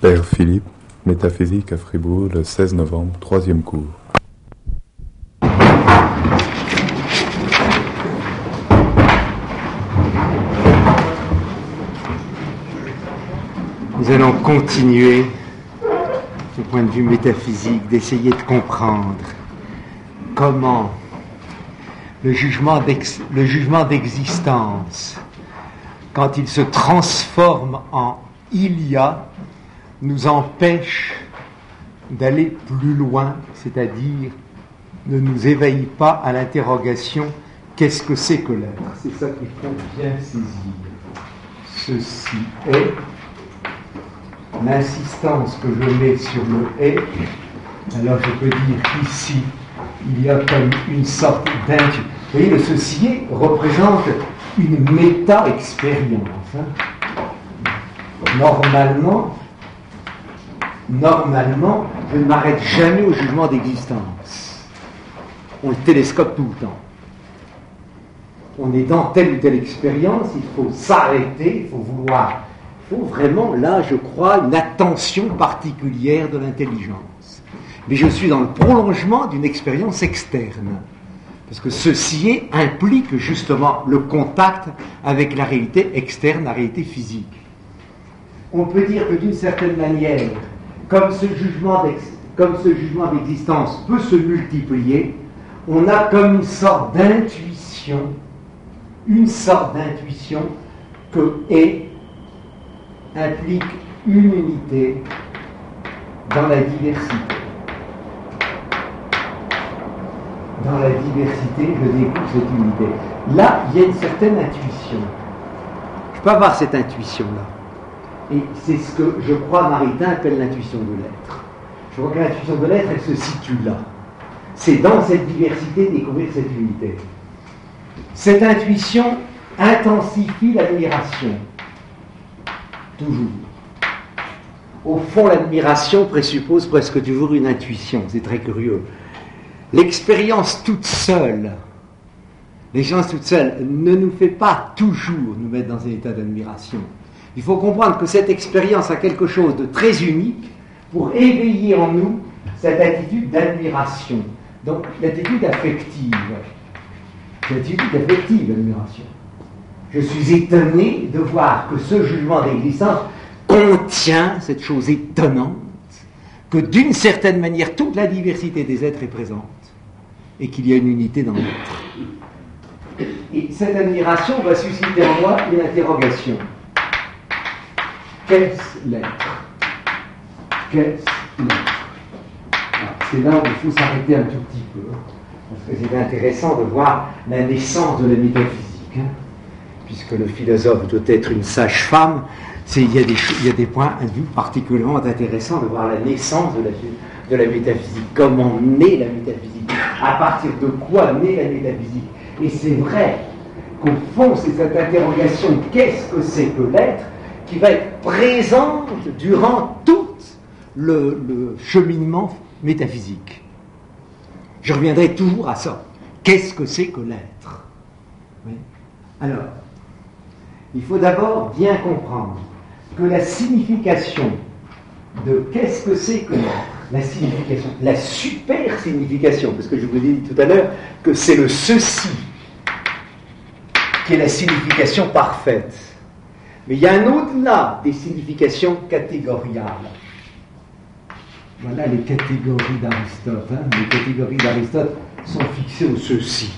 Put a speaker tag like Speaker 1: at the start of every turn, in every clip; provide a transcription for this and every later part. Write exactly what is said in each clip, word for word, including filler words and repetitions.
Speaker 1: Père Philippe, métaphysique à Fribourg, le seize novembre, troisième cours.
Speaker 2: Nous allons continuer, du point de vue métaphysique, d'essayer de comprendre comment le jugement, d'ex- le jugement d'existence, quand il se transforme en « il y a », nous empêche d'aller plus loin, c'est-à-dire ne nous éveille pas à l'interrogation « qu'est-ce que c'est que l'être ?» C'est ça qu'il faut bien saisir. Ceci est... L'insistance que je mets sur le « est », alors je peux dire qu'ici, il y a comme une sorte d'intuition. Vous voyez, le ceci est représente une méta-expérience. Hein. Normalement, normalement, je ne m'arrête jamais au jugement d'existence. On le télescope tout le temps. On est dans telle ou telle expérience, il faut s'arrêter, il faut vouloir... Il faut vraiment, là, je crois, une attention particulière de l'intelligence. Mais je suis dans le prolongement d'une expérience externe. Parce que ceci est, implique justement le contact avec la réalité externe, la réalité physique. On peut dire que d'une certaine manière, comme ce jugement, comme ce jugement d'existence peut se multiplier, on a comme une sorte d'intuition, une sorte d'intuition que est implique une unité dans la diversité. Dans la diversité, je découvre cette unité. Là, il y a une certaine intuition. Je peux avoir cette intuition-là. Et c'est ce que, je crois, Maritain appelle l'intuition de l'être. Je crois que l'intuition de l'être, elle se situe là. C'est dans cette diversité découvrir cette unité. Cette intuition intensifie l'admiration. Toujours. Au fond, l'admiration présuppose presque toujours une intuition. C'est très curieux. L'expérience toute seule, l'expérience toute seule ne nous fait pas toujours nous mettre dans un état d'admiration. Il faut comprendre que cette expérience a quelque chose de très unique pour éveiller en nous cette attitude d'admiration. Donc, l'attitude affective. L'attitude affective d'admiration. Je suis étonné de voir que ce jugement d'existence contient cette chose étonnante, que d'une certaine manière, toute la diversité des êtres est présente, et qu'il y a une unité dans l'être. Et cette admiration va susciter en moi une interrogation. Qu'est-ce l'être ? Qu'est-ce l'être ? C'est là où il faut s'arrêter un tout petit peu, parce que c'est intéressant de voir la naissance de la métaphysique. Hein. Puisque le philosophe doit être une sage-femme, c'est, il, y a des, il y a des points de vue particulièrement intéressants de voir la naissance de la, de la métaphysique. Comment naît la métaphysique ? À partir de quoi naît la métaphysique ? Et c'est vrai qu'au fond, c'est cette interrogation « qu'est-ce que c'est que l'être ?» qui va être présente durant tout le, le cheminement métaphysique. Je reviendrai toujours à ça. Qu'est-ce que c'est que l'être ? Oui. Alors, il faut d'abord bien comprendre que la signification de qu'est-ce que c'est que la signification, la super signification, parce que je vous ai dit tout à l'heure que c'est le ceci qui est la signification parfaite. Mais il y a un au-delà des significations catégoriales. Voilà les catégories d'Aristote. Hein. Les catégories d'Aristote sont fixées au ceci.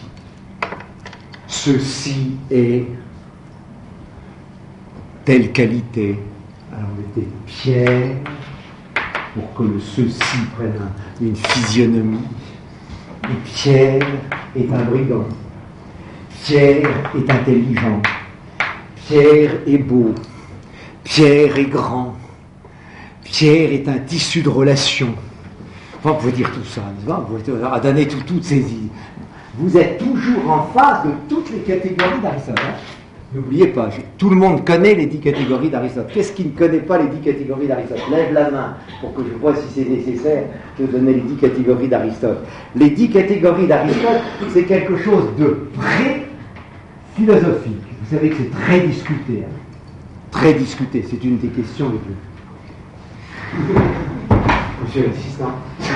Speaker 2: Ceci est telle qualité. Alors on mettait Pierre pour que le ceci prenne un, une physionomie. Et Pierre est un brigand. Pierre est intelligent. Pierre est beau. Pierre est grand. Pierre est un tissu de relations. Enfin, vous pouvez dire tout ça, n'est-ce pas ? Vous pouvez donner tout, toutes ces idées. Vous êtes toujours en face de toutes les catégories d'Aristote. Hein. N'oubliez pas, tout le monde connaît les dix catégories d'Aristote. Qu'est-ce qui ne connaît pas les dix catégories d'Aristote ? Lève la main pour que je vois si c'est nécessaire de donner les dix catégories d'Aristote. Les dix catégories d'Aristote, c'est quelque chose de pré-philosophique. Vous savez que c'est très discuté. Hein. Très discuté, c'est une des questions les plus. Monsieur l'assistant.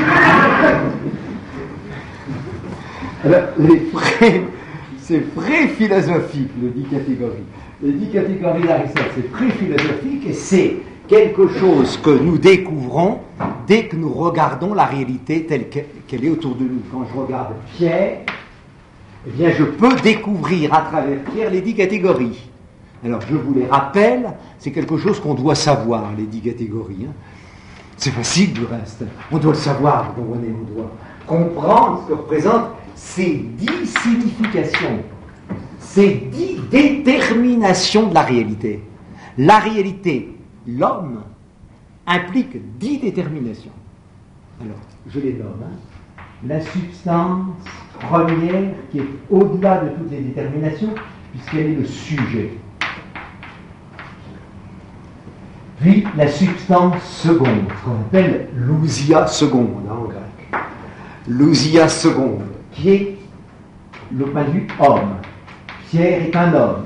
Speaker 2: Alors, les vrais, c'est pré-philosophique, le dix catégories. Les dix catégories d'Aristote, c'est pré-philosophique et c'est quelque chose que nous découvrons dès que nous regardons la réalité telle qu'elle est autour de nous. Quand je regarde Pierre, eh bien, je peux découvrir à travers Pierre les dix catégories. Alors, je vous les rappelle, c'est quelque chose qu'on doit savoir, les dix catégories. Hein. C'est facile du reste. On doit le savoir, vous comprenez, on doit comprendre ce que représentent ces dix significations, ces dix déterminations de la réalité. La réalité, l'homme, implique dix déterminations. Alors, je les nomme. Hein. La substance première, qui est au-delà de toutes les déterminations, puisqu'elle est le sujet. Puis la substance seconde, qu'on appelle l'ousia seconde hein, en grec. L'ousia seconde, qui est le point de vue homme. Pierre est un homme.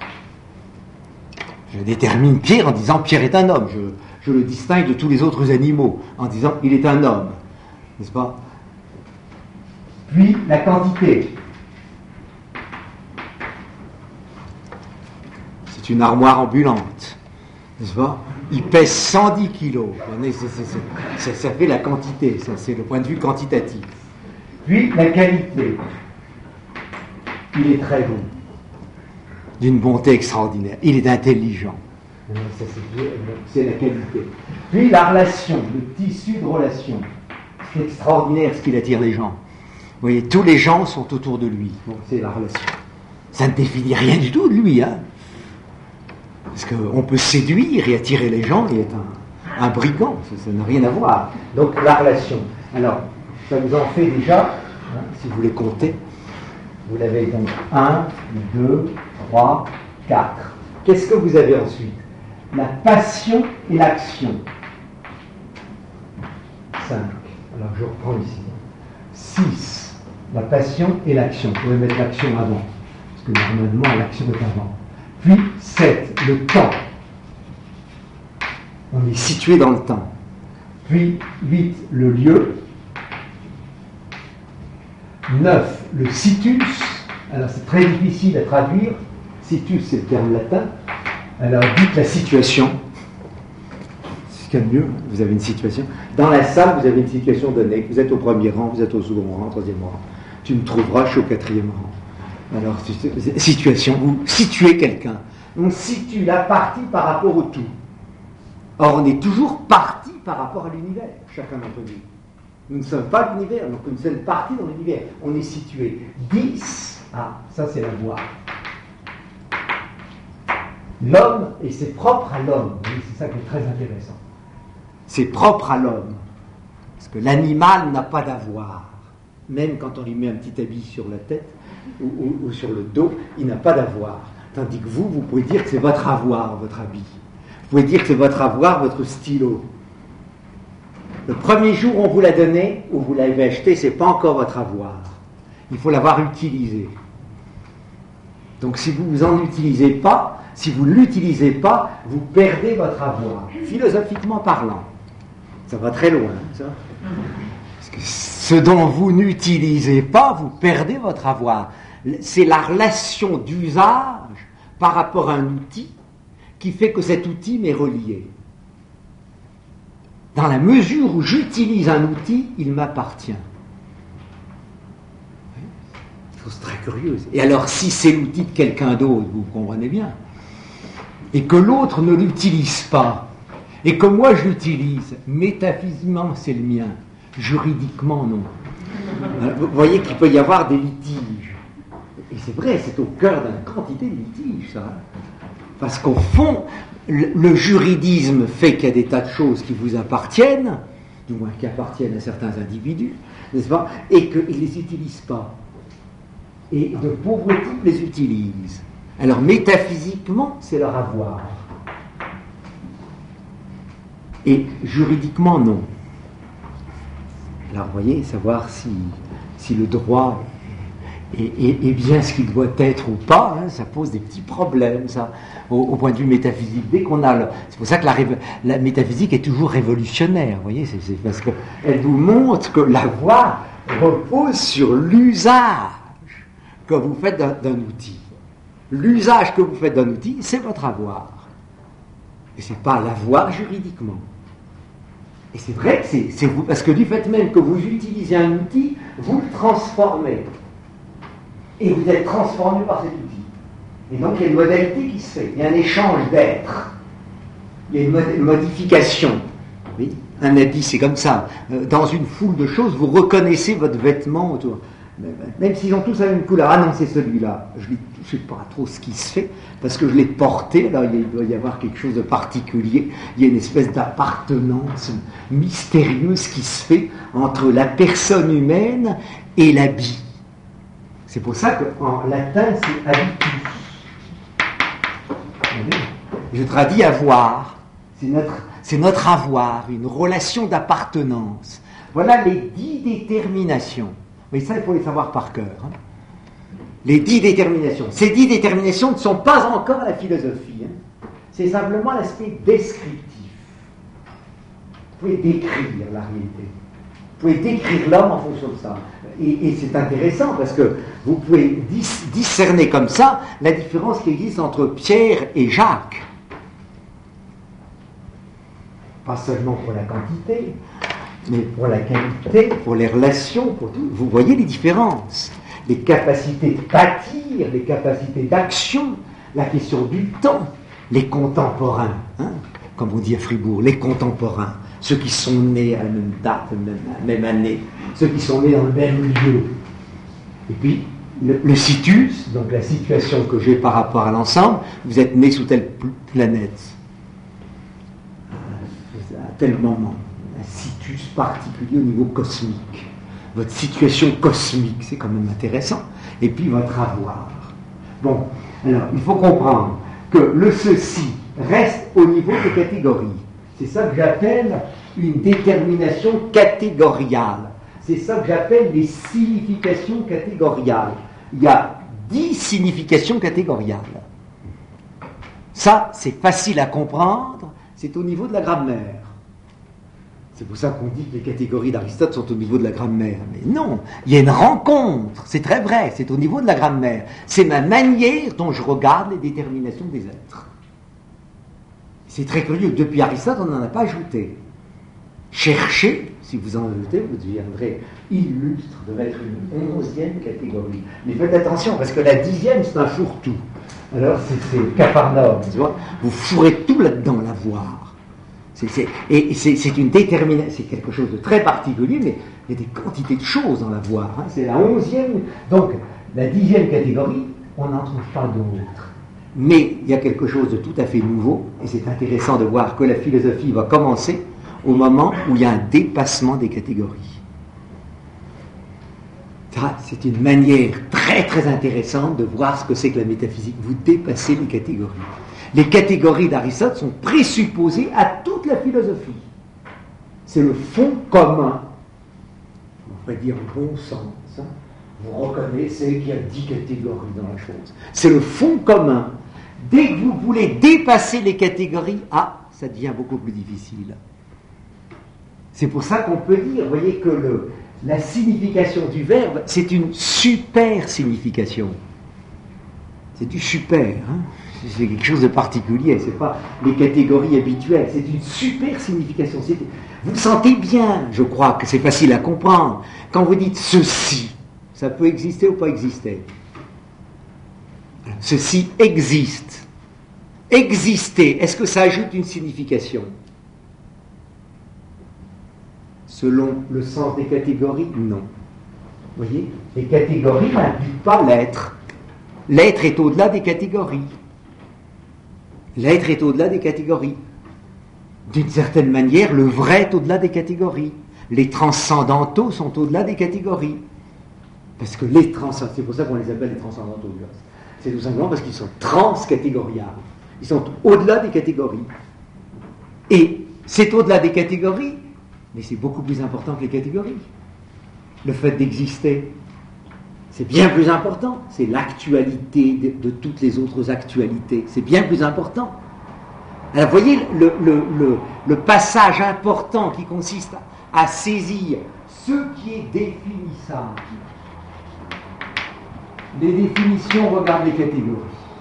Speaker 2: Je détermine Pierre en disant Pierre est un homme. Je, je le distingue de tous les autres animaux en disant il est un homme. N'est-ce pas? Puis la quantité. C'est une armoire ambulante. N'est-ce pas? Il pèse cent dix kilos. C'est, c'est, c'est, c'est, ça fait la quantité, ça, c'est le point de vue quantitatif. Puis la qualité. Il est très beau. D'une bonté extraordinaire. Il est intelligent. Ça, c'est, c'est la qualité. Puis la relation, le tissu de relation. C'est extraordinaire ce qu'il attire les gens. Vous voyez, tous les gens sont autour de lui. Bon, c'est la relation. Ça ne définit rien du tout de lui, hein. Parce qu'on peut séduire et attirer les gens et être un, un brigand, ça, ça n'a rien à voir. Donc la relation. Alors, ça vous en fait déjà, hein, si vous les comptez, vous l'avez donc un, deux, trois, quatre. Qu'est-ce que vous avez ensuite? La passion et l'action. cinq. Alors je reprends ici. six. La passion et l'action. Vous pouvez mettre l'action avant, parce que normalement l'action est avant. Puis sept, le temps. On est situé dans le temps. Puis huit, le lieu. neuf, le situs. Alors c'est très difficile à traduire. Situs, c'est le terme latin. Alors dites la situation. C'est ce qu'il y a de mieux. Vous avez une situation. Dans la salle, vous avez une situation donnée. Vous êtes au premier rang, vous êtes au second rang, au troisième rang. Tu me trouveras, je suis au quatrième rang. Alors, situation, vous situez quelqu'un. On situe la partie par rapport au tout. Or, on est toujours partie par rapport à l'univers, chacun d'entre nous. Nous ne sommes pas l'univers, donc nous sommes partie dans l'univers. On est situé. dix, ah, ça c'est la voix. L'homme, et c'est propre à l'homme, c'est ça qui est très intéressant. C'est propre à l'homme. Parce que l'animal n'a pas d'avoir. Même quand on lui met un petit habit sur la tête, Ou, ou, ou sur le dos, il n'a pas d'avoir. Tandis que vous, vous pouvez dire que c'est votre avoir, votre habit. Vous pouvez dire que c'est votre avoir, votre stylo. Le premier jour où on vous l'a donné, où vous l'avez acheté, c'est pas encore votre avoir. Il faut l'avoir utilisé. Donc si vous en utilisez pas, si vous ne l'utilisez pas, vous perdez votre avoir. Philosophiquement parlant. Ça va très loin, ça. Parce que ce dont vous n'utilisez pas, vous perdez votre avoir. C'est la relation d'usage par rapport à un outil qui fait que cet outil m'est relié. Dans la mesure où j'utilise un outil, il m'appartient. C'est une chose très curieuse. Et alors, si c'est l'outil de quelqu'un d'autre, vous comprenez bien, et que l'autre ne l'utilise pas, et que moi je l'utilise, métaphysiquement c'est le mien, juridiquement non. Vous voyez qu'il peut y avoir des litiges. Et c'est vrai, c'est au cœur d'une quantité de litiges, ça. Parce qu'au fond, le, le juridisme fait qu'il y a des tas de choses qui vous appartiennent, du moins qui appartiennent à certains individus, n'est-ce pas, et qu'ils ne les utilisent pas. Et de pauvres types les utilisent. Alors métaphysiquement, c'est leur avoir. Et juridiquement, non. Alors, vous voyez, savoir si, si le droit et, et, et bien ce qui doit être ou pas, hein, ça pose des petits problèmes, ça, au, au point de vue métaphysique. Dès qu'on a le, c'est pour ça que la, la métaphysique est toujours révolutionnaire, vous voyez, c'est, c'est parce qu'elle vous montre que la voie repose sur l'usage que vous faites d'un, d'un outil. L'usage que vous faites d'un outil, c'est votre avoir. Et c'est pas l'avoir juridiquement. Et c'est vrai que c'est, c'est vous, parce que du fait même que vous utilisez un outil, vous le transformez. Et vous êtes transformé par cet outil. Et donc il y a une modalité qui se fait. Il y a un échange d'être. Il y a une, mod- une modification. Oui, un habit, c'est comme ça. Dans une foule de choses, vous reconnaissez votre vêtement autour. Même s'ils ont tous la même couleur. Ah non, c'est celui-là. Je ne sais pas trop ce qui se fait, parce que je l'ai porté, alors il doit y avoir quelque chose de particulier. Il y a une espèce d'appartenance mystérieuse qui se fait entre la personne humaine et l'habit. C'est pour ça qu'en latin, c'est habitus. Je traduis avoir. C'est notre, c'est notre avoir, une relation d'appartenance. Voilà les dix déterminations. Mais ça, il faut les savoir par cœur. Hein. Les dix déterminations. Ces dix déterminations ne sont pas encore la philosophie. Hein. C'est simplement l'aspect descriptif. Vous pouvez décrire la réalité. Vous pouvez décrire l'homme en fonction de ça. Et, et c'est intéressant parce que vous pouvez dis, discerner comme ça la différence qui existe entre Pierre et Jacques. Pas seulement pour la quantité, mais pour la qualité, pour les relations, pour tout. Vous voyez les différences. Les capacités de bâtir, les capacités d'action, la question du temps, les contemporains, hein, comme on dit à Fribourg, les contemporains, ceux qui sont nés à la même date, à la même, à la même année, ceux qui sont nés dans le même lieu. Et puis, le, le situs, donc la situation que j'ai par rapport à l'ensemble, vous êtes né sous telle planète, à tel moment. Situs particulier au niveau cosmique. Votre situation cosmique, c'est quand même intéressant. Et puis votre avoir. Bon, alors, il faut comprendre que le ceci reste au niveau des catégories. C'est ça que j'appelle une détermination catégoriale. C'est ça que j'appelle les significations catégoriales. Il y a dix significations catégoriales. Ça, c'est facile à comprendre, c'est au niveau de la grammaire. C'est pour ça qu'on dit que les catégories d'Aristote sont au niveau de la grammaire. Mais non, il y a une rencontre, c'est très vrai, c'est au niveau de la grammaire. C'est ma manière dont je regarde les déterminations des êtres. C'est très curieux, depuis Aristote, on n'en a pas ajouté. Cherchez, si vous en ajoutez, vous deviendrez illustre, devait être une onzième catégorie. Mais faites attention, parce que la dixième, c'est un fourre-tout. Alors, c'est, c'est Capharnaüm, tu vois, vous fourrez tout là-dedans, l'avoir. C'est, c'est, et c'est, c'est une détermination, c'est quelque chose de très particulier, mais il y a des quantités de choses dans l'avoir. Hein. C'est la onzième, donc la dixième catégorie, on n'en trouve pas d'autres. Mais il y a quelque chose de tout à fait nouveau, et c'est intéressant de voir que la philosophie va commencer au moment où il y a un dépassement des catégories. Ça, c'est une manière très très intéressante de voir ce que c'est que la métaphysique. Vous dépassez les catégories. Les catégories d'Aristote sont présupposées à toute la philosophie. C'est le fond commun. On pourrait dire le bon sens. Hein. Vous reconnaissez qu'il y a dix catégories dans la chose. C'est le fond commun. Dès que vous voulez dépasser les catégories, ah, ça devient beaucoup plus difficile. C'est pour ça qu'on peut dire, vous voyez, que le, la signification du verbe, c'est une super signification. C'est du super, hein. C'est quelque chose de particulier, c'est pas les catégories habituelles, c'est une super signification. C'est, vous sentez bien, je crois, que c'est facile à comprendre. Quand vous dites ceci, ça peut exister ou pas exister. Ceci existe. Exister, est-ce que ça ajoute une signification ? Selon le sens des catégories, non. Vous voyez, les catégories n'impliquent pas l'être. L'être est au-delà des catégories. L'être est au-delà des catégories. D'une certaine manière, le vrai est au-delà des catégories. Les transcendantaux sont au-delà des catégories. Parce que les transcendantaux, c'est pour ça qu'on les appelle les transcendantaux. C'est tout simplement parce qu'ils sont transcatégoriales. Ils sont au-delà des catégories. Et c'est au-delà des catégories, mais c'est beaucoup plus important que les catégories. Le fait d'exister, C'est bien plus important. C'est l'actualité de, de toutes les autres actualités. C'est bien plus important. Alors, vous voyez le, le, le, le passage important qui consiste à, à saisir ce qui est définissable. Les définitions regardent les catégories.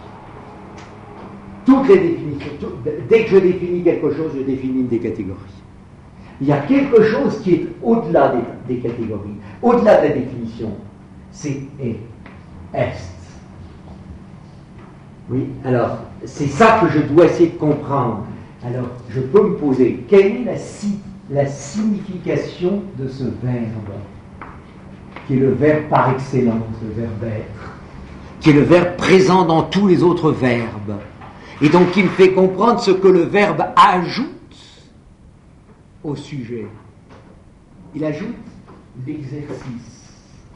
Speaker 2: Toutes les définitions. Tout, dès que je définis quelque chose, je définis des catégories. Il y a quelque chose qui est au-delà des, des catégories, au-delà de la définition. C'est est, est. Oui, alors, c'est ça que je dois essayer de comprendre. Alors, je peux me poser, quelle est la, si, la signification de ce verbe, qui est le verbe par excellence, le verbe être, qui est le verbe présent dans tous les autres verbes, et donc qui me fait comprendre ce que le verbe ajoute au sujet. Il ajoute l'exercice.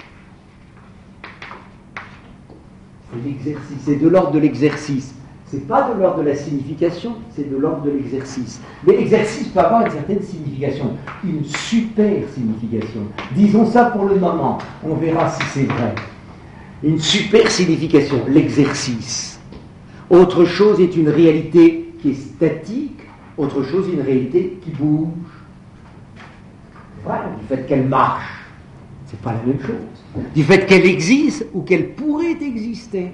Speaker 2: C'est l'exercice, c'est de l'ordre de l'exercice. C'est pas de l'ordre de la signification, c'est de l'ordre de l'exercice. Mais l'exercice peut avoir une certaine signification, une super signification. Disons ça pour le moment, on verra si c'est vrai. Une super signification, l'exercice. Autre chose est une réalité qui est statique, autre chose est une réalité qui bouge. Voilà, du fait qu'elle marche, c'est pas la même chose. Du fait qu'elle existe ou qu'elle pourrait exister.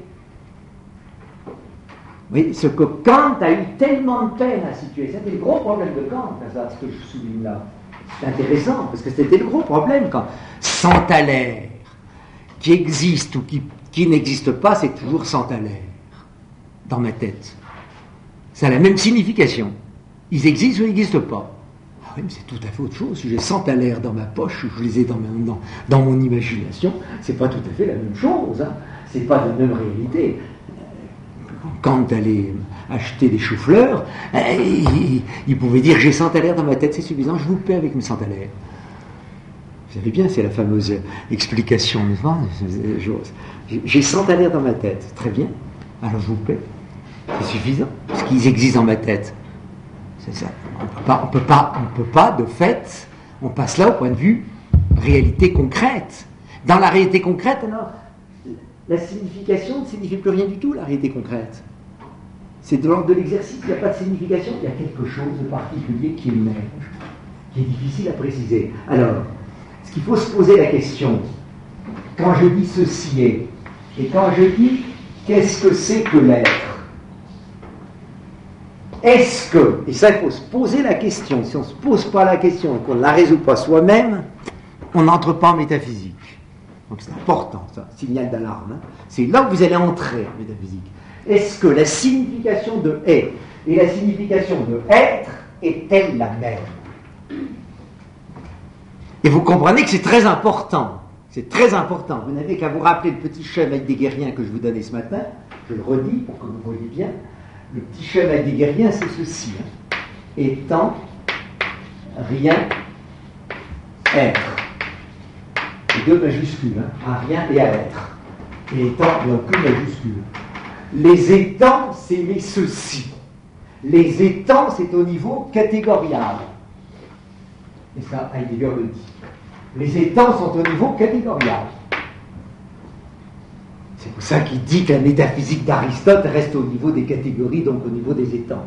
Speaker 2: Oui, ce que Kant a eu tellement de peine à situer, c'était le gros problème de Kant, ça, ce que je souligne là. C'est intéressant, parce que c'était le gros problème quand sans Thaler, qui existe ou qui, qui n'existe pas, c'est toujours sans Thaler, dans ma tête. Ça a la même signification. Ils existent ou ils n'existent pas. Ah oui, mais c'est tout à fait autre chose. Si j'ai cent Thaler dans ma poche, je les ai dans, ma, dans, dans mon imagination, c'est pas tout à fait la même chose. Hein. C'est pas la même réalité. Quand allait acheter des choux-fleurs, il, il pouvait dire j'ai cent Thaler dans ma tête, c'est suffisant, je vous paie avec mes cent Thaler. Vous savez bien, c'est la fameuse explication, n'est-ce pas ? J'ai cent Thaler dans ma tête, très bien, alors je vous paie. C'est suffisant, parce qu'ils existent dans ma tête. C'est ça. On peut pas, on peut pas, on peut pas, de fait, on passe là au point de vue réalité concrète. Dans la réalité concrète, alors, la signification ne signifie plus rien du tout, la réalité concrète. C'est de l'ordre de l'exercice, il n'y a pas de signification, il y a quelque chose de particulier qui émerge, qui est difficile à préciser. Alors, ce qu'il faut se poser la question, quand je dis ceci est, et quand je dis qu'est-ce que c'est que l'être, est-ce que, et ça il faut se poser la question, si on ne se pose pas la question et qu'on ne la résout pas soi-même, on n'entre pas en métaphysique. Donc c'est important, ça, signal d'alarme. Hein. C'est là que vous allez entrer en métaphysique. Est-ce que la signification de est et la signification de être est-elle la même ? Et vous comprenez que c'est très important. C'est très important. Vous n'avez qu'à vous rappeler le petit schéma heideggérien que je vous donnais ce matin. Je le redis pour que vous voyez bien. Le petit schéma heideggérien, c'est ceci. Hein. Étant, rien, être. Et deux majuscules, hein, à rien et à être. Et étant, il n'y a aucune majuscule. Les étangs, c'est les ceci. Les étangs, c'est au niveau catégorial. Et ça, Heidegger le dit. Les étangs sont au niveau catégorial. C'est pour ça qu'il dit que la métaphysique d'Aristote reste au niveau des catégories, donc au niveau des étangs.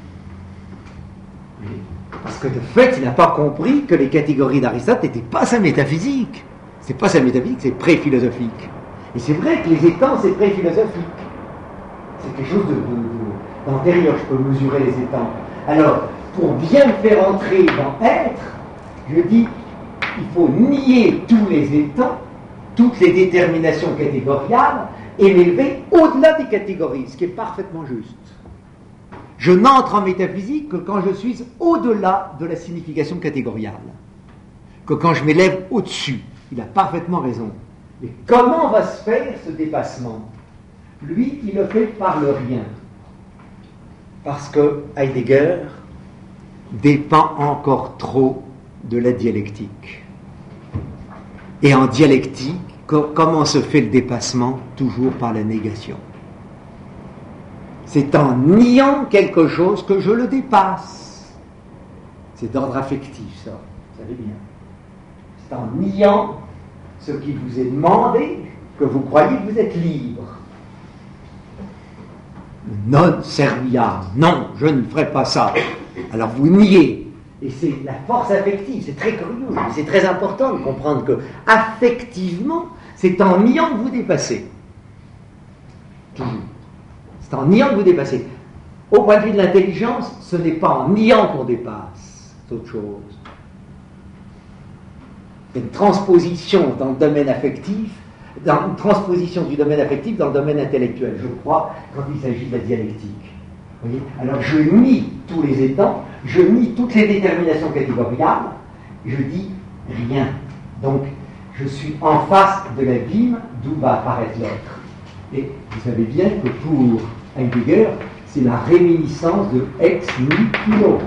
Speaker 2: Parce que de fait, il n'a pas compris que les catégories d'Aristote n'étaient pas sa métaphysique. C'est pas sa métaphysique, c'est pré-philosophique. Et c'est vrai que les étangs, c'est pré-philosophique. C'est quelque chose de, de, de, d'antérieur, je peux mesurer les étangs. Alors, pour bien me faire entrer dans être, je dis, il faut nier tous les étangs, toutes les déterminations catégoriales, et m'élever au-delà des catégories, ce qui est parfaitement juste. Je n'entre en métaphysique que quand je suis au-delà de la signification catégoriale, que quand je m'élève au-dessus. Il a parfaitement raison. Mais comment va se faire ce dépassement ? Lui, il le fait par le rien. Parce que Heidegger dépend encore trop de la dialectique. Et en dialectique, co- comment se fait le dépassement ? Toujours par la négation. C'est en niant quelque chose que je le dépasse. C'est d'ordre affectif, ça. Vous savez bien. C'est en niant ce qui vous est demandé que vous croyez que vous êtes libre. Non serviam, non, je ne ferai pas ça. Alors vous niez. Et c'est la force affective, c'est très curieux, mais c'est très important de comprendre que, affectivement, c'est en niant que vous dépassez. Toujours. C'est en niant que vous dépassez. Au point de vue de l'intelligence, ce n'est pas en niant qu'on dépasse, c'est autre chose. C'est une transposition dans le domaine affectif, dans une transposition du domaine affectif dans le domaine intellectuel, je crois, quand il s'agit de la dialectique. Vous voyez ? Alors je nie tous les étangs, je nie toutes les déterminations catégoriales, je dis rien. Donc je suis en face de l'abîme d'où va apparaître l'être. Et vous savez bien que pour Heidegger, c'est la réminiscence de ex nihilo,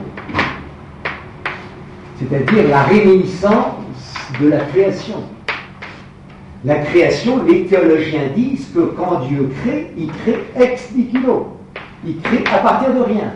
Speaker 2: c'est-à-dire la réminiscence de la création. La création, les théologiens disent que quand Dieu crée, il crée ex nihilo. Il crée à partir de rien.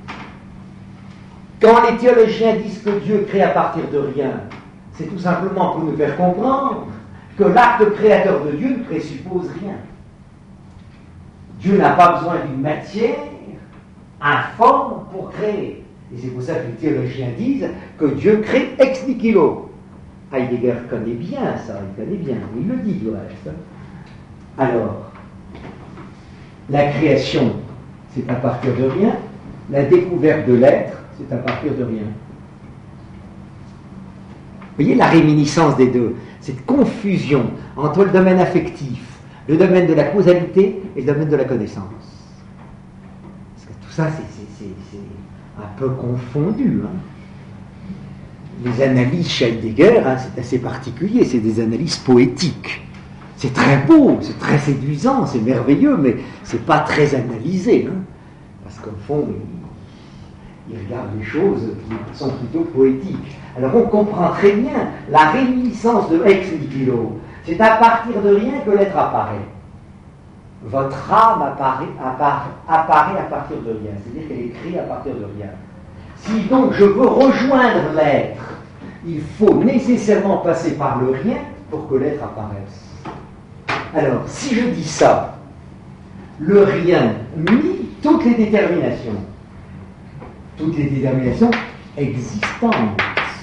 Speaker 2: Quand les théologiens disent que Dieu crée à partir de rien, c'est tout simplement pour nous faire comprendre que l'acte créateur de Dieu ne présuppose rien. Dieu n'a pas besoin d'une matière informe pour créer. Et c'est pour ça que les théologiens disent que Dieu crée ex nihilo. Heidegger connaît bien ça, il connaît bien, il le dit du reste. Alors, la création, c'est à partir de rien, la découverte de l'être, c'est à partir de rien. Vous voyez la réminiscence des deux, cette confusion entre le domaine affectif, le domaine de la causalité et le domaine de la connaissance. Parce que tout ça, c'est, c'est, c'est, c'est un peu confondu. Hein. Les analyses chez Heidegger, hein, c'est assez particulier, c'est des analyses poétiques. C'est très beau, c'est très séduisant, c'est merveilleux, mais c'est pas très analysé. Hein, parce qu'au fond, il, il regarde les choses qui sont plutôt poétiques. Alors on comprend très bien la réminiscence de ex nihilo. C'est à partir de rien que l'être apparaît. Votre âme apparaît, apparaît, apparaît à partir de rien, c'est-à-dire qu'elle est créée à partir de rien. Si donc je veux rejoindre l'être, il faut nécessairement passer par le rien pour que l'être apparaisse. Alors, si je dis ça, le rien nie toutes les déterminations, toutes les déterminations existantes,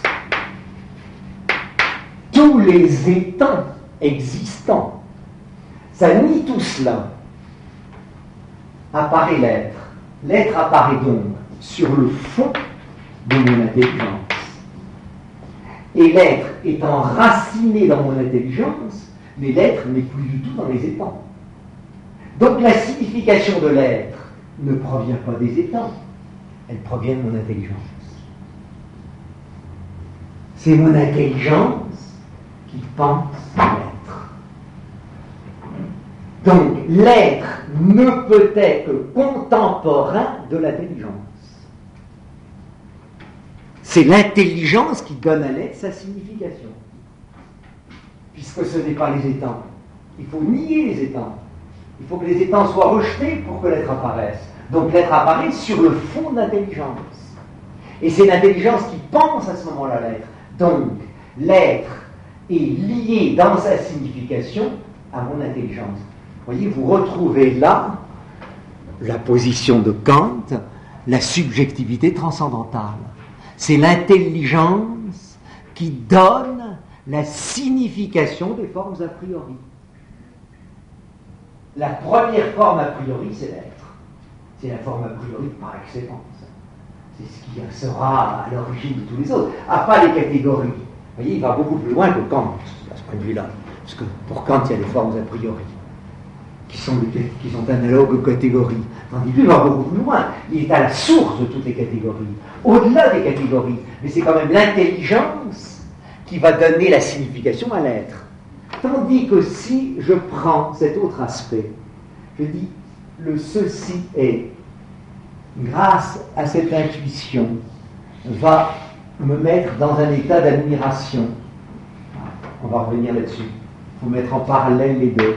Speaker 2: tous les états existants, ça nie tout cela. Apparaît l'être. L'être apparaît donc sur le fond de mon intelligence. Et l'être étant raciné dans mon intelligence, mais l'être n'est plus du tout dans les étangs. Donc la signification de l'être ne provient pas des étangs, elle provient de mon intelligence. C'est mon intelligence qui pense l'être. Donc l'être ne peut être que contemporain de l'intelligence. C'est l'intelligence qui donne à l'être sa signification. Puisque ce n'est pas les étangs. Il faut nier les étangs. Il faut que les étangs soient rejetés pour que l'être apparaisse. Donc l'être apparaît sur le fond de l'intelligence. Et c'est l'intelligence qui pense à ce moment-là l'être. Donc l'être est lié dans sa signification à mon intelligence. Vous voyez, vous retrouvez là la position de Kant, la subjectivité transcendantale. C'est l'intelligence qui donne la signification des formes a priori. La première forme a priori, c'est l'être. C'est la forme a priori par excellence. C'est ce qui sera à l'origine de tous les autres. À pas les catégories. Vous voyez, il va beaucoup plus loin que Kant, à ce point de vue-là. Parce que pour Kant, il y a les formes a priori, qui sont, qui sont analogues aux catégories. Tandis qu'il va beaucoup plus loin. Il est à la source de toutes les catégories. Au-delà des catégories. Mais c'est quand même l'intelligence qui va donner la signification à l'être. Tandis que si je prends cet autre aspect, je dis, le ceci est, grâce à cette intuition, va me mettre dans un état d'admiration. On va revenir là-dessus. Il faut mettre en parallèle les deux.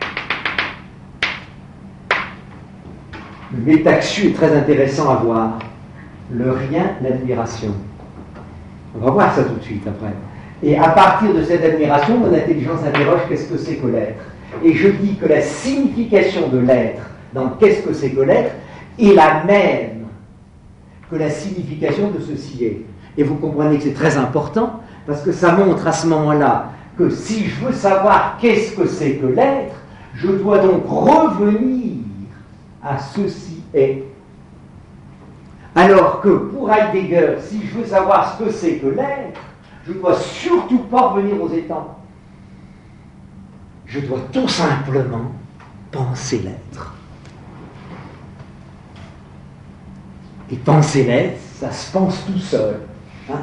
Speaker 2: Le métaxu est très intéressant à voir. Le rien, l'admiration. On va voir ça tout de suite après. Et à partir de cette admiration, mon intelligence interroge qu'est-ce que c'est que l'être. Et je dis que la signification de l'être, dans qu'est-ce que c'est que l'être, est la même que la signification de ceci est. Et vous comprenez que c'est très important, parce que ça montre à ce moment-là que si je veux savoir qu'est-ce que c'est que l'être, je dois donc revenir à ceci est. Alors que pour Heidegger, si je veux savoir ce que c'est que l'être, je ne dois surtout pas revenir aux étangs. Je dois tout simplement penser l'être. Et penser l'être, ça se pense tout seul. Hein?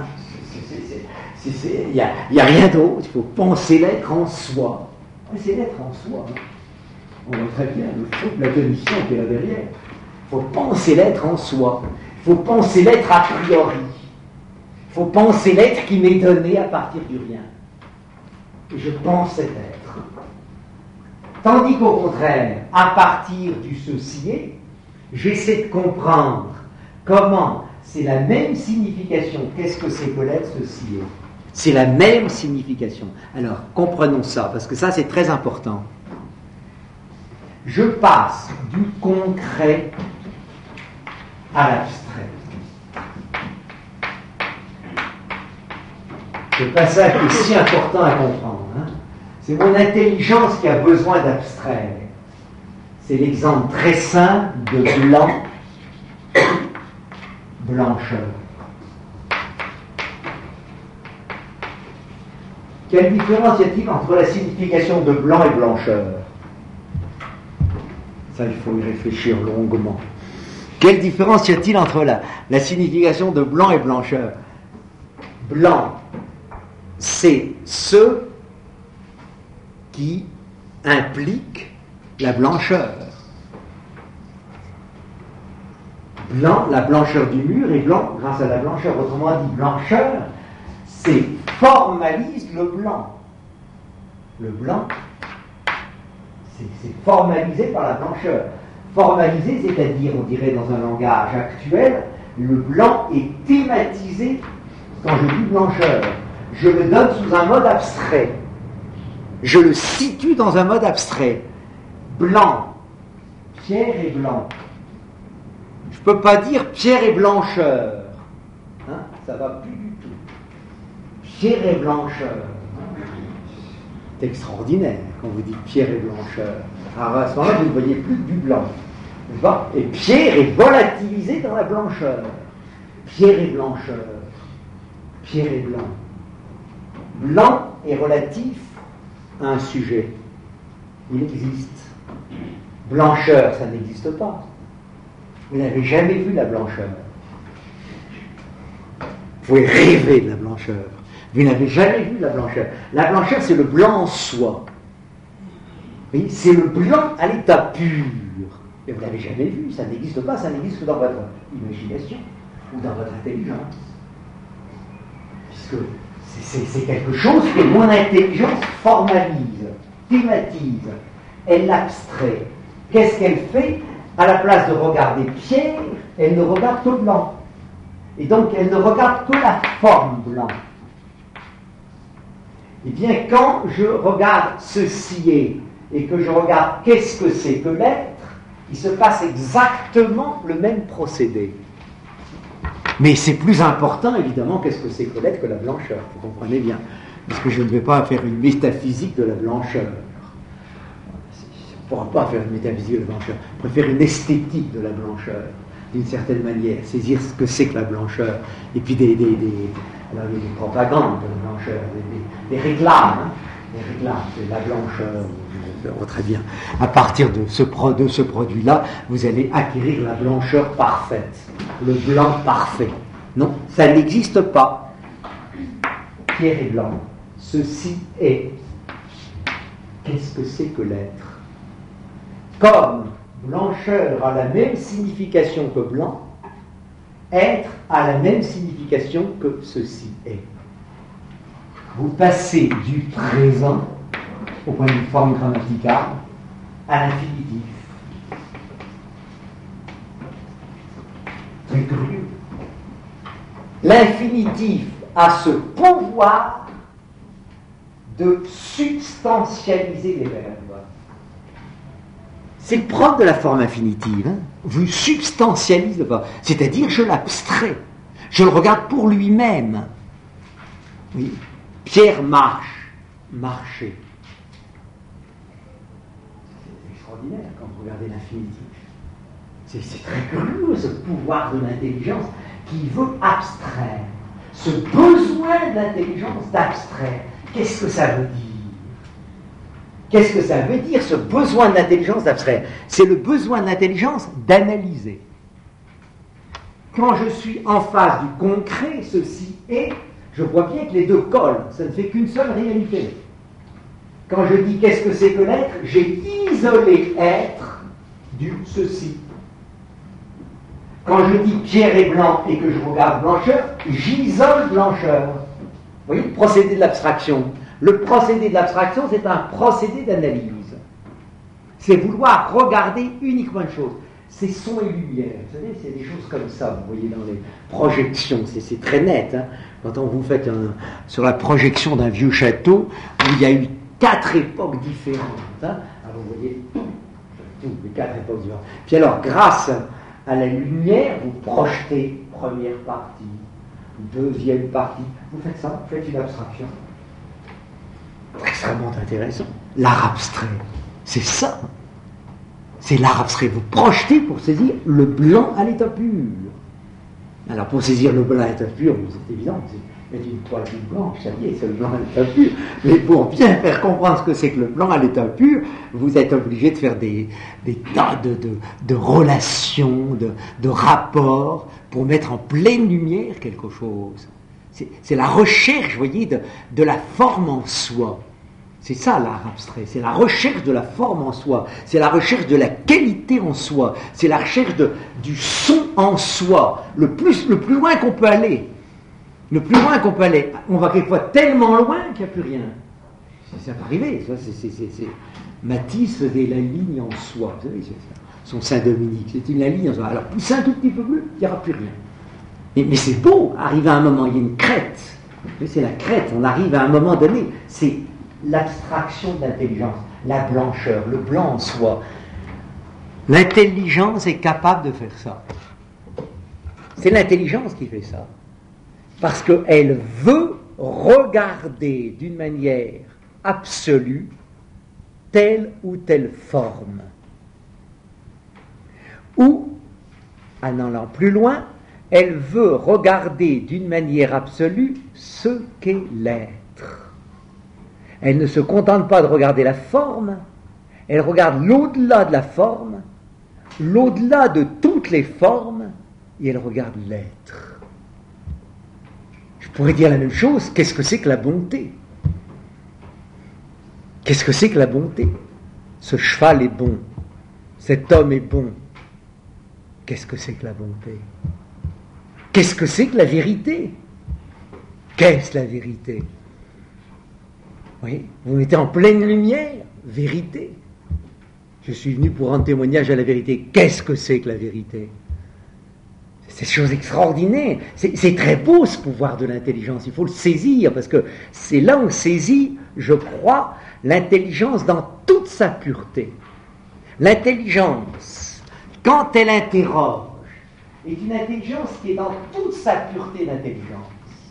Speaker 2: Il n'y a, a rien d'autre, il faut penser l'être en soi. C'est l'être en soi. Hein? On voit très bien le fond de la commission qui est là derrière. Il faut penser l'être en soi. Il faut penser l'être a priori. Il faut penser l'être qui m'est donné à partir du rien. Et je pense cet être. Tandis qu'au contraire, à partir du ceci est, j'essaie de comprendre comment c'est la même signification. Qu'est-ce que c'est que l'être, ceci est? C'est la même signification. Alors, comprenons ça, parce que ça, c'est très important. Je passe du concret à l'abstrait. Ce passage est si important à comprendre. Hein. C'est mon intelligence qui a besoin d'abstraire. C'est l'exemple très simple de blanc, blancheur. Quelle différence y a-t-il entre la signification de blanc et blancheur? Ça, il faut y réfléchir longuement. Quelle différence y a-t-il entre la, la signification de blanc et blancheur? Blanc, c'est ce qui implique la blancheur. Blanc, la blancheur du mur est blanc grâce à la blancheur. Autrement dit, blancheur, c'est formalise le blanc. Le blanc, c'est, c'est formalisé par la blancheur. Formalisé, c'est-à-dire, on dirait dans un langage actuel, le blanc est thématisé quand je dis blancheur. Je le donne sous un mode abstrait. Je le situe dans un mode abstrait. Blanc, pierre et blanc. Je ne peux pas dire pierre et blancheur. Hein, ça ne va plus du tout. Pierre et blancheur. C'est extraordinaire quand vous dites pierre et blancheur. Alors à ce moment-là, vous ne voyez plus que du blanc. Et pierre est volatilisé dans la blancheur. Pierre et blancheur. Pierre et blanc. Blanc est relatif à un sujet. Il existe. Blancheur, ça n'existe pas. Vous n'avez jamais vu la blancheur. Vous pouvez rêver de la blancheur. Vous n'avez jamais vu la blancheur. La blancheur, c'est le blanc en soi. Oui, c'est le blanc à l'état pur. Et vous n'avez jamais vu, ça n'existe pas, ça n'existe que dans votre imagination ou dans votre intelligence. Puisque c'est, c'est, c'est quelque chose que mon intelligence formalise, thématise, elle l'abstrait. Qu'est-ce qu'elle fait? À la place de regarder pierre, elle ne regarde que blanc. Et donc elle ne regarde que la forme blanc. Eh bien, quand je regarde ceci est, et que je regarde qu'est-ce que c'est que l'être, il se passe exactement le même procédé. Mais c'est plus important, évidemment, qu'est-ce que c'est que l'être que la blancheur, vous comprenez bien. Parce que je ne vais pas faire une métaphysique de la blancheur. On ne pourra pas faire une métaphysique de la blancheur. On préfère une esthétique de la blancheur, d'une certaine manière, saisir ce que c'est que la blancheur, et puis des, des, des, alors, des propagandes de la blancheur, des, des, des réclames, hein, des réclames de la blancheur. Oh, très bien. À partir de ce, pro, de ce produit-là, vous allez acquérir la blancheur parfaite, le blanc parfait. Non, ça n'existe pas. Pierre et blanc, ceci est. Qu'est-ce que c'est que l'être? Comme blancheur a la même signification que blanc, être a la même signification que ceci est. Vous passez du présent, au point de vue forme grammaticale, à l'infinitif. Très curieux. L'infinitif a ce pouvoir de substantialiser les verbes. c'est le propre de la forme infinitive. Hein. Vous substantialisez le forme. C'est-à-dire, je l'abstrais. Je le regarde pour lui-même. Oui. Pierre marche. Marcher. C'est extraordinaire quand vous regardez l'infinitif. C'est, c'est très curieux, ce pouvoir de l'intelligence qui veut abstraire. Ce besoin de l'intelligence d'abstraire. Qu'est-ce que ça veut dire? Qu'est-ce que ça veut dire, ce besoin d'intelligence d'abstraire? C'est le besoin d'intelligence d'analyser. Quand je suis en face du concret, ceci est, je vois bien que les deux collent, ça ne fait qu'une seule réalité. Quand je dis qu'est-ce que c'est que l'être, j'ai isolé être du ceci. Quand je dis pierre est blanc et que je regarde blancheur, j'isole blancheur. Vous voyez, le procédé de l'abstraction. Le procédé de l'abstraction, c'est un procédé d'analyse. C'est vouloir regarder uniquement une chose. C'est son et lumière. Vous savez, c'est des choses comme ça, vous voyez, dans les projections. C'est, c'est très net. Hein. Quand on vous fait un, sur la projection d'un vieux château, où il y a eu quatre époques différentes. Hein. Alors vous voyez tout, tout, les quatre époques différentes. Puis alors, grâce à la lumière, vous projetez première partie, deuxième partie. Vous faites ça, vous faites une abstraction. Extrêmement intéressant. L'art abstrait, c'est ça. C'est l'art abstrait. Vous projetez pour saisir le blanc à l'état pur. Alors pour saisir le blanc à l'état pur, c'est évident, c'est mettre une toile toute blanche, ça y est, c'est le blanc à l'état pur. Mais pour bien faire comprendre ce que c'est que le blanc à l'état pur, vous êtes obligé de faire des, des tas de, de, de relations, de, de rapports, pour mettre en pleine lumière quelque chose. C'est, c'est la recherche, vous voyez, de, de la forme en soi. C'est ça l'art abstrait, c'est la recherche de la forme en soi, c'est la recherche de la qualité en soi, c'est la recherche de, du son en soi, le plus, le plus loin qu'on peut aller. Le plus loin qu'on peut aller. On va quelquefois tellement loin qu'il n'y a plus rien. Ça peut arriver, ça, c'est, c'est, c'est, c'est... Matisse faisait la ligne en soi, vous savez, c'est ça. Son Saint-Dominique, c'était la ligne en soi. Alors poussez un tout petit peu plus, il n'y aura plus rien. Mais, mais c'est beau, arrive à un moment, il y a une crête. Mais c'est la crête, on arrive à un moment donné, c'est l'abstraction de l'intelligence, la blancheur, le blanc en soi. L'intelligence est capable de faire ça. C'est l'intelligence qui fait ça. Parce qu'elle veut regarder d'une manière absolue telle ou telle forme. Ou, en allant plus loin, elle veut regarder d'une manière absolue ce qu'est l'être. Elle ne se contente pas de regarder la forme, elle regarde l'au-delà de la forme, l'au-delà de toutes les formes, et elle regarde l'être. Je pourrais dire la même chose, qu'est-ce que c'est que la bonté? Qu'est-ce que c'est que la bonté? Ce cheval est bon, cet homme est bon. Qu'est-ce que c'est que la bonté? Qu'est-ce que c'est que la vérité? Qu'est-ce la vérité? Oui, vous mettez en pleine lumière, vérité. Je suis venu pour rendre témoignage à la vérité. Qu'est-ce que c'est que la vérité? C'est une chose extraordinaire. C'est, c'est très beau ce pouvoir de l'intelligence. Il faut le saisir parce que c'est là où on saisit, je crois, l'intelligence dans toute sa pureté. L'intelligence, quand elle interroge, est une intelligence qui est dans toute sa pureté d'intelligence.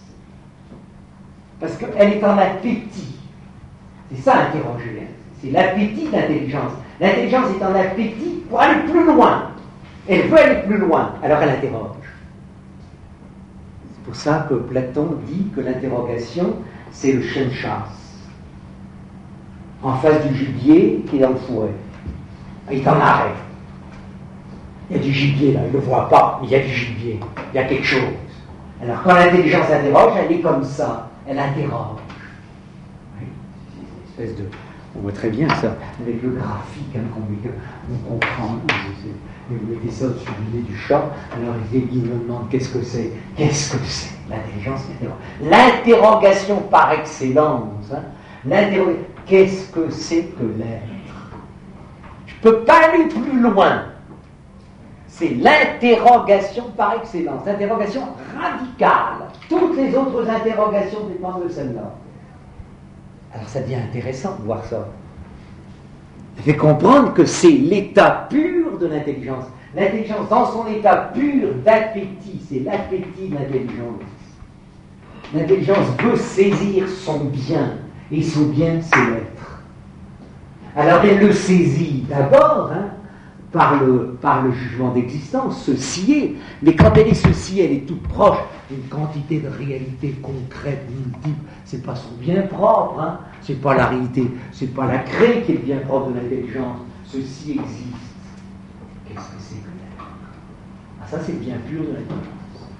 Speaker 2: Parce qu'elle est en appétit. C'est ça, interroger. Hein. C'est l'appétit d'intelligence. L'intelligence est en appétit pour aller plus loin. Elle veut aller plus loin, alors elle interroge. C'est pour ça que Platon dit que l'interrogation, c'est le chien de chasse. En face du gibier qui est dans le fourré. Il est en arrêt. Il y a du gibier là, il ne le voit pas, mais il y a du gibier. Il y a quelque chose. Alors quand l'intelligence interroge, elle est comme ça. Elle interroge. Oui, c'est une espèce de... On voit très bien ça, avec le graphique, hein, qu'on on comprend. Vous mettez ça au-dessus du nez du chat, alors il me demande qu'est-ce que c'est. Qu'est-ce que c'est? L'intelligence interroge. L'interrogation par excellence. Hein, l'interrogation. Qu'est-ce que c'est que l'être? Je ne peux pas aller plus loin. C'est l'interrogation par excellence, l'interrogation radicale. Toutes les autres interrogations dépendent de celle-là. Alors ça devient intéressant de voir ça. Elle fait comprendre que c'est l'état pur de l'intelligence. L'intelligence, dans son état pur d'appétit, c'est l'appétit de l'intelligence. L'intelligence veut saisir son bien, et son bien, c'est l'être. Alors elle le saisit d'abord, hein, par le, par le jugement d'existence, ce scier, mais quand elle est ce scier, elle est toute proche d'une quantité de réalité concrète, multiple. C'est pas son bien propre, hein, c'est pas la réalité, c'est pas la craie qui est le bien propre de l'intelligence. Ceci existe. Qu'est-ce que c'est que l'être? Ah, ça, c'est le bien pur de l'intelligence.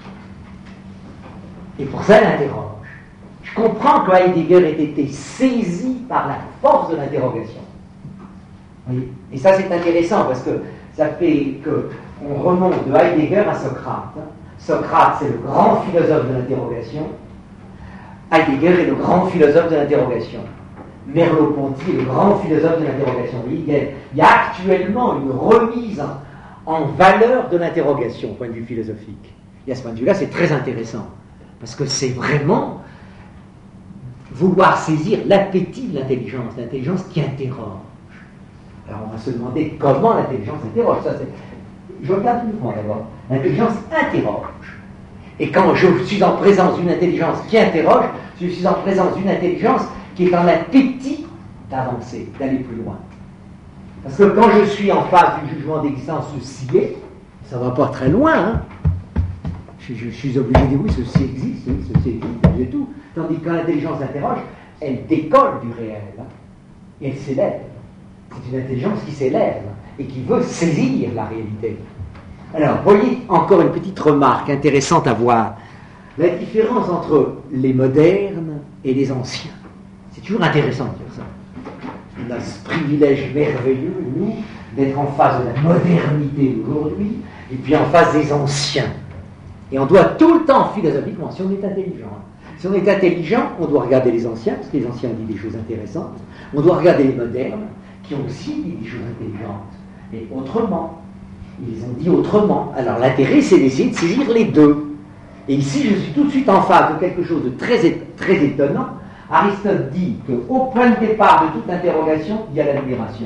Speaker 2: Et pour ça, elle interroge. Je comprends que Heidegger ait été saisi par la force de l'interrogation. Oui. Et ça, c'est intéressant parce que ça fait qu'on remonte de Heidegger à Socrate. Socrate, c'est le grand philosophe de l'interrogation. Heidegger est le grand philosophe de l'interrogation. Merleau-Ponty est le grand philosophe de l'interrogation. Il y a, il y a actuellement une remise en, en valeur de l'interrogation au point de vue philosophique. Et à ce point de vue-là, c'est très intéressant. Parce que c'est vraiment vouloir saisir l'appétit de l'intelligence, l'intelligence qui interroge. Alors on va se demander comment l'intelligence interroge. Ça, c'est... Je regarde uniquement d'abord. L'intelligence interroge. Et quand je suis en présence d'une intelligence qui interroge, je suis en présence d'une intelligence qui est en appétit d'avancer, d'aller plus loin. Parce que quand je suis en face du jugement d'existence scié, ça ne va pas très loin, hein. Je, je, je suis obligé de dire oui, ceci existe, oui, ceci existe, c'est tout. Tandis que quand l'intelligence interroge, elle décolle du réel, hein, et elle s'élève. C'est une intelligence qui s'élève et qui veut saisir la réalité. Alors, voyez encore une petite remarque intéressante à voir. La différence entre les modernes et les anciens. C'est toujours intéressant de dire ça. On a ce privilège merveilleux, nous, d'être en face de la modernité d'aujourd'hui et puis en face des anciens. Et on doit tout le temps, philosophiquement, si on est intelligent, si on est intelligent, on doit regarder les anciens, parce que les anciens ont dit des choses intéressantes. On doit regarder les modernes, qui ont aussi dit des choses intelligentes, mais autrement. Ils ont dit autrement. Alors l'intérêt, c'est d'essayer de saisir les deux. Et ici, je suis tout de suite en face de quelque chose de très, très étonnant. Aristote dit qu'au point de départ de toute interrogation, il y a l'admiration.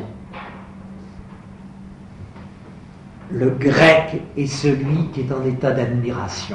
Speaker 2: Le grec est celui qui est en état d'admiration.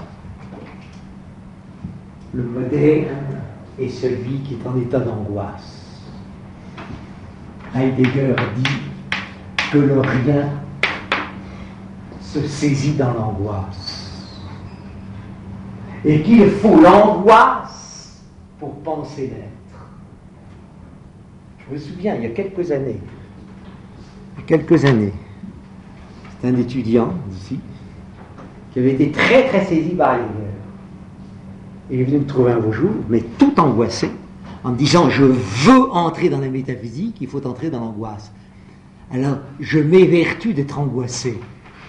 Speaker 2: Le moderne est celui qui est en état d'angoisse. Heidegger dit que le rien se saisit dans l'angoisse et qu'il faut l'angoisse pour penser l'être. Je me souviens, il y a quelques années, il y a quelques années, c'est un étudiant d'ici qui avait été très très saisi par Heidegger. Il est venu me trouver un beau jour, mais tout angoissé, en me disant « Je veux entrer dans la métaphysique, il faut entrer dans l'angoisse. » Alors, je m'évertue d'être angoissé.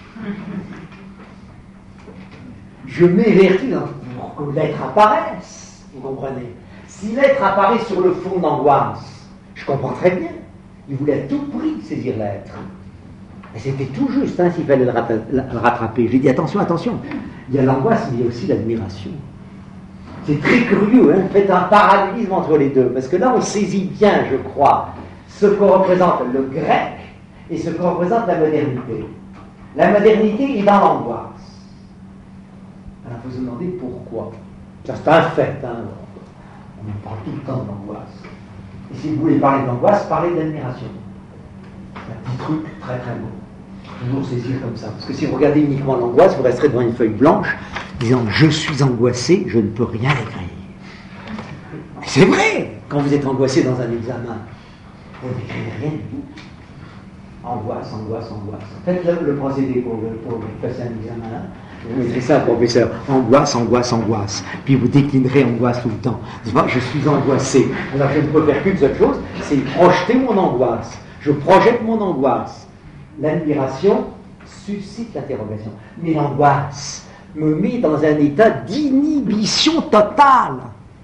Speaker 2: Je m'évertue pour que l'être apparaisse, vous comprenez. Si l'être apparaît sur le fond d'angoisse, je comprends très bien. Il voulait à tout prix saisir l'être. Et c'était tout juste, hein, s'il fallait le rattraper. J'ai dit attention, attention. Il y a l'angoisse, mais il y a aussi l'admiration. C'est très curieux, hein, faites un parallélisme entre les deux, parce que là on saisit bien, je crois, ce que représente le grec et ce que représente la modernité. La modernité est dans l'angoisse. Alors il faut se demander pourquoi. Ça c'est un fait, hein. On parle tout le temps de l'angoisse. Et si vous voulez parler de l'angoisse, parlez de l'admiration. C'est un petit truc très très beau. Toujours saisir comme ça. Parce que si vous regardez uniquement l'angoisse, vous resterez devant une feuille blanche, disant « je suis angoissé, je ne peux rien écrire ». C'est vrai, quand vous êtes angoissé dans un examen, vous n'écrivez rien du tout. Angoisse, angoisse, angoisse. Faites le, le procédé pour, pour passer un examen. Vous mettrez ça, professeur, angoisse, angoisse, angoisse. Puis vous déclinerez angoisse tout le temps. Je suis angoissé. Alors je ne peux faire qu'une seule chose, c'est projeter mon angoisse. Je projette mon angoisse. L'admiration suscite l'interrogation. Mais l'angoisse me met dans un état d'inhibition totale.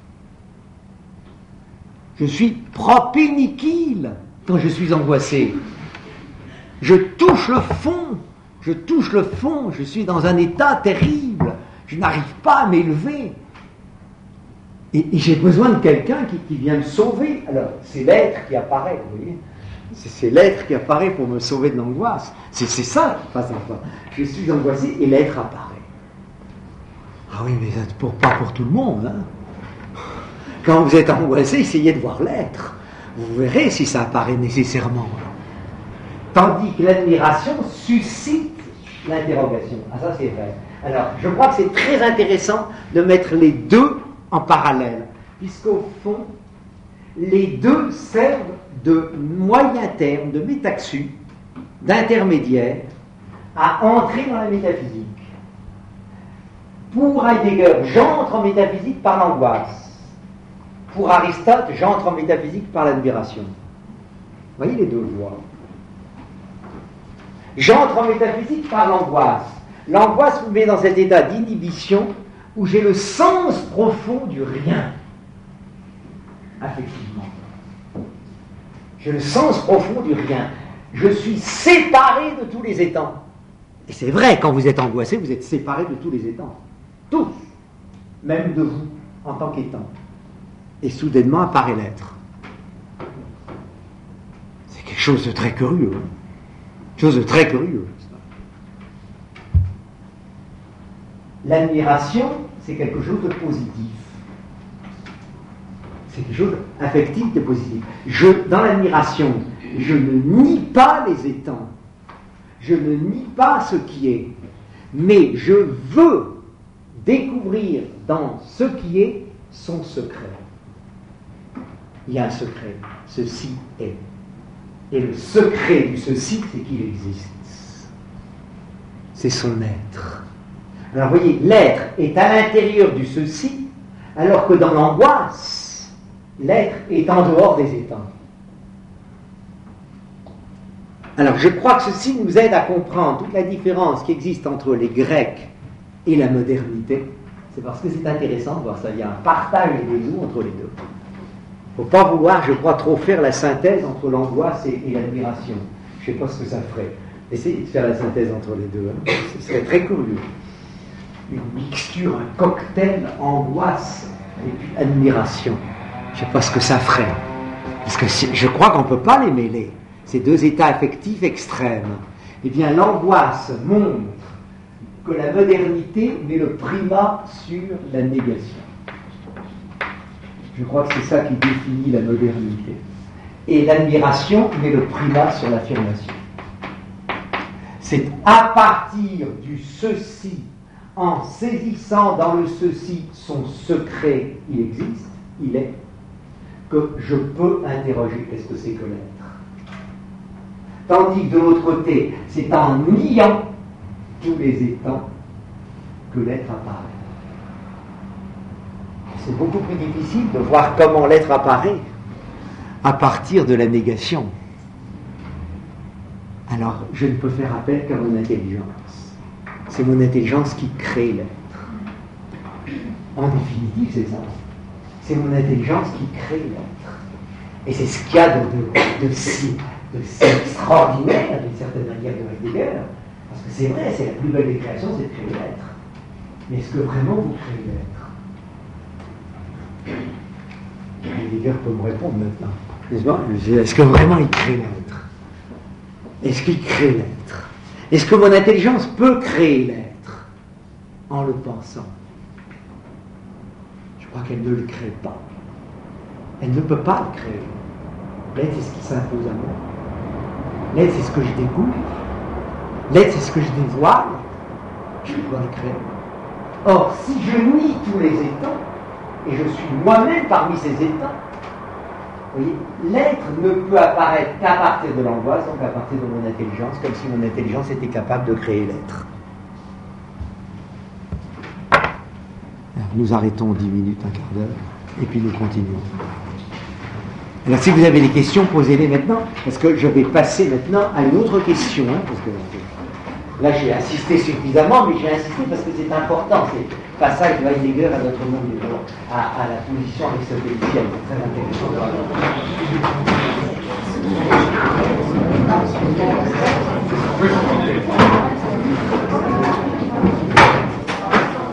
Speaker 2: Je suis propéniquile quand je suis angoissé. Je touche le fond. Je touche le fond. Je suis dans un état terrible. Je n'arrive pas à m'élever. Et, et j'ai besoin de quelqu'un qui, qui vient me sauver. Alors, c'est l'être qui apparaît, vous voyez. C'est l'être qui apparaît pour me sauver de l'angoisse. C'est ça qui passe en moi. Je suis angoissé et l'être apparaît. Ah oui, mais pour, pas pour tout le monde. Hein. Quand vous êtes angoissé, essayez de voir l'être. Vous verrez si ça apparaît nécessairement. Tandis que l'admiration suscite l'interrogation. Ah ça c'est vrai. Alors, je crois que c'est très intéressant de mettre les deux en parallèle, puisqu'au fond, les deux servent de moyen terme, de métaxu, d'intermédiaire, à entrer dans la métaphysique. Pour Heidegger, j'entre en métaphysique par l'angoisse. Pour Aristote, j'entre en métaphysique par l'admiration. Vous voyez les deux voies. J'entre en métaphysique par l'angoisse. L'angoisse me met dans cet état d'inhibition où j'ai le sens profond du rien. Affectivement. J'ai le sens profond du rien. Je suis séparé de tous les étangs. Et c'est vrai, quand vous êtes angoissé, vous êtes séparé de tous les étangs. Tous. Même de vous, en tant qu'étant. Et soudainement apparaît l'être. C'est quelque chose de très curieux. Hein. Chose de très curieux. L'admiration, c'est quelque chose de positif. C'est quelque chose d'affectif, de positif. Je, dans l'admiration, je ne nie pas les étangs. Je ne nie pas ce qui est. Mais je veux découvrir dans ce qui est son secret. Il y a un secret. Ceci est. Et le secret du ceci, c'est qu'il existe. C'est son être. Alors vous voyez, l'être est à l'intérieur du ceci, alors que dans l'angoisse, l'être est en dehors des étangs. Alors je crois que ceci nous aide à comprendre toute la différence qui existe entre les Grecs et la modernité. C'est parce que c'est intéressant de voir ça. Il y a un partage des deux entre les deux. Il ne faut pas vouloir, je crois, trop faire la synthèse entre l'angoisse et, et l'admiration. Je ne sais pas ce que ça ferait. Essayez de faire la synthèse entre les deux. Hein. Ce serait très curieux. Une mixture, un cocktail, angoisse et puis admiration. Je ne sais pas ce que ça ferait. Parce que je crois qu'on ne peut pas les mêler. Ces deux états affectifs extrêmes. Eh bien, l'angoisse montre que la modernité met le primat sur la négation. Je crois que c'est ça qui définit la modernité. Et l'admiration met le primat sur l'affirmation. C'est à partir du ceci, en saisissant dans le ceci son secret, il existe, il est, que je peux interroger qu'est-ce que c'est que l'être. Tandis que de l'autre côté, c'est en niant tous les étangs que l'être apparaît. C'est beaucoup plus difficile de voir comment l'être apparaît à partir de la négation. Alors, je ne peux faire appel qu'à mon intelligence. C'est mon intelligence qui crée l'être. En définitive, c'est ça. C'est mon intelligence qui crée l'être. Et c'est ce qu'il y a de, de, de, si, de si extraordinaire, d'une certaine manière, de Heidegger. Parce que c'est vrai, c'est la plus belle des créations, c'est de créer l'être. Mais est-ce que vraiment vous créez l'être ? Heidegger peut me répondre maintenant. Est-ce que vraiment il crée l'être ? Est-ce qu'il crée l'être ? Est-ce que mon intelligence peut créer l'être en le pensant ? Je crois qu'elle ne le crée pas. Elle ne peut pas le créer. L'être, c'est ce qui s'impose à moi. L'être, c'est ce que je découvre. L'être, c'est ce que je dévoile. Je dois le créer. Or, si je nie tous les étangs, et je suis moi-même parmi ces états, vous voyez, l'être ne peut apparaître qu'à partir de l'angoisse, donc à partir de mon intelligence, comme si mon intelligence était capable de créer l'être. Alors, nous arrêtons dix minutes, un quart d'heure, et puis nous continuons. Alors si vous avez des questions, posez-les maintenant, parce que je vais passer maintenant à une autre question, hein, parce que là j'ai insisté suffisamment, mais j'ai insisté parce que c'est important, c'est le passage de Heidegger à notre monde, à, à la position aristotélicienne, c'est très intéressant.